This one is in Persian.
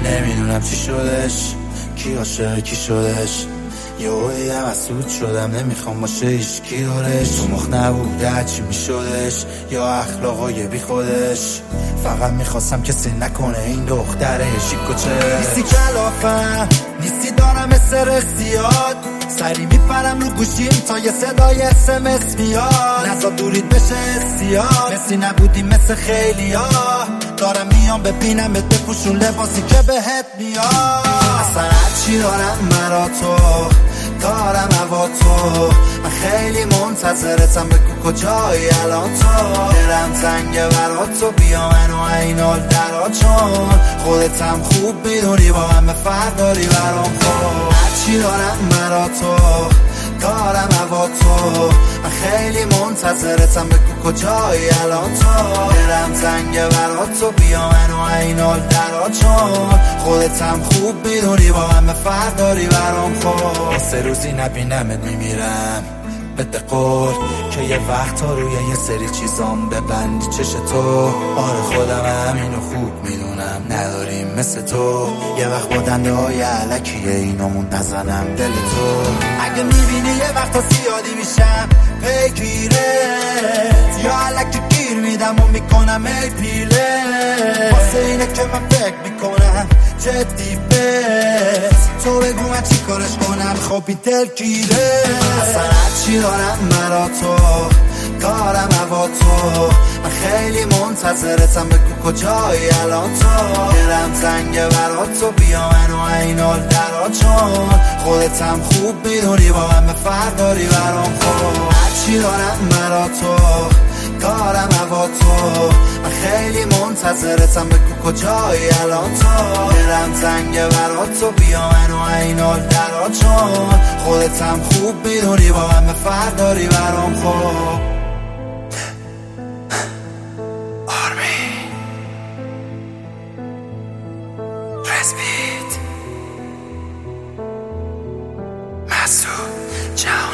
نمیدونم چی شدش، کی عاشق کی شدش. یهویی حسود شدم نمیخوام باشه هیچکی دورش. تو مخ نبوده چی میشدش یا اخلاقای بی خودش. فقط میخواستم کسی نکنه این دختره شیکوچه. نیستی کلافم نیستی دارم استرس زیاد، سری میپرم رو گوشیم تا یه صدای SMS میاد. نزا دورید بشه زیاد، مثی نبودی مثل خیلی ها. دارم میام ببینمت بپوشون لباسی که بهت میاد. اصلا هرچی دارم مرا تو دارم هوا تو. من خیلی منتظرتم بگو کجایی الان تو. دلم تنگه برا تو بیا منو اینال درا، چون خودتم خوب میدونی با همه فرق داری برام. خب هرچی دارم مرا تو دارم هوا تو. من خیلی منتظرتم بگو کجایی الان تو. دلم تنگه برا تو بیا منو اینال درا، چون خودتم خوب میدونی با همه فرق داری برام. خب 3 روزی نبینمت میمیرم بده قول که یه وقت ها روی یه سری چیزام ببندی چش تو. آره خودم همینو خوب میدونم نداریم مثل تو. یه وقت با دنده های علکیه اینامون نزنم دل تو. اگه میبینی یه وقت ها زیادی میشم پیگیرت، یا علکی گیر میدم و میکنم ای پیله. واسه اینه که من فکر میکنم جدی بس تو بگو من چی کارش کنم خب این دل گیره. اصلا هرچی دارم مرا تو دارم هوا تو. من خیلی منتظرتم بگو کجایی الان تو. دلم تنگه برا تو بیا منو اینال درا، چون خودتم خوب میدونی با همه فرق داری برام. خب هرچی دارم مرا تو دارم هوا تو. من خیلی منتظرتم بگو کجایی الان تو. دلم تنگه برا تو بیا منو اینال درا، چون خودتم خوب میدونی با همه فرق داری برام. خب آرمین رسپید مسعود جهان